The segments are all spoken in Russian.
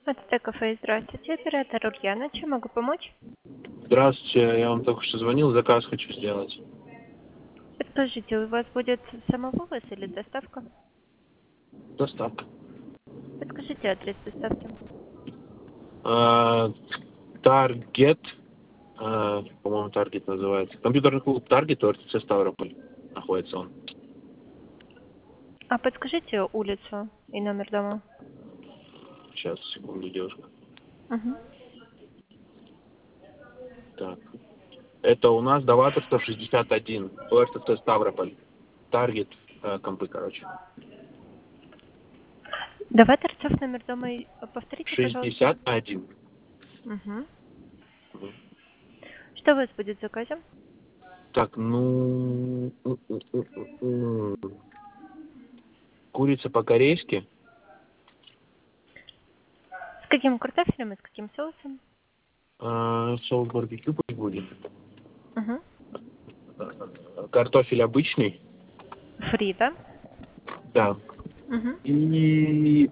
Это кафе, здравствуйте, оператор Ульяна, чем могу помочь? Здравствуйте, я вам только что звонил, заказ хочу сделать. Подскажите, у вас будет самовывоз или доставка? Доставка. Подскажите адрес доставки. Таргет, по-моему, Таргет называется. Компьютерный клуб Таргет, ОРТЦ Ставрополь находится он. А подскажите улицу и номер дома. Сейчас, секунду, девушка. Угу. Так. Это у нас Даваторская 61, ОРТЦ Ставрополь. Таргет, компы, короче. Давай торцов номер дома и повторите, пожалуйста. 61. Угу. Мгм. Что у вас будет в заказе? Так, курица по-корейски. С каким картофелем и с каким соусом? Соус барбекю пусть будет. Угу. Картофель обычный. Фри, да? Да. Угу. И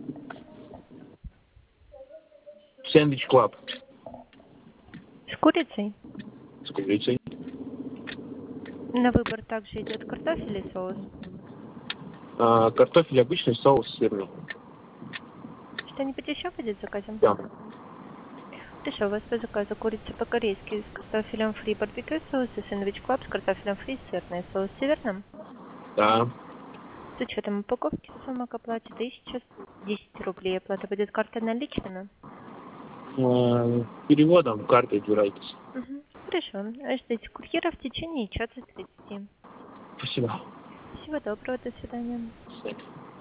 сэндвич клаб С курицей? с курицей. На выбор также идет картофель и соус. Картофель обычный, соус сырный. Что-нибудь еще будет в заказе? Да. Хорошо, у вас по заказу курица по-корейски с картофелем фри барбекю соус и сэндвич клаб с картофелем фри сырный соус. Все верно? Да. С учетом упаковки сумма к оплате 1010 рублей. Оплата будет картой наличными. Переводом картой убирайтесь. Угу. Хорошо. Ждите курьера в течение часа 30. Спасибо. Всего доброго, до свидания. До свидания.